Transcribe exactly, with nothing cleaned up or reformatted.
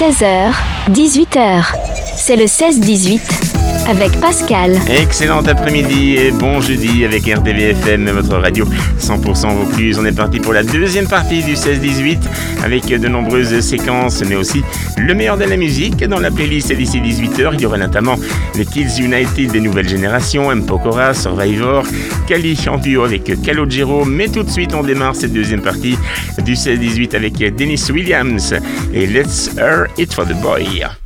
seize heures, dix-huit heures. C'est le seize dix-huit avec Pascal. Excellent après-midi et bon jeudi avec R D V F M, votre radio cent pour cent Vaucluse. On est parti pour la deuxième partie du seize dix-huit avec de nombreuses séquences, mais aussi le meilleur de la musique. Dans la playlist d'ici dix-huit heures, il y aura notamment les Kids United des nouvelles générations, M. Pokora, Survivor, Kali en duo avec Calogero. Mais tout de suite, on démarre cette deuxième partie du seize dix-huit avec Dennis Williams et Let's Hear It for the Boy.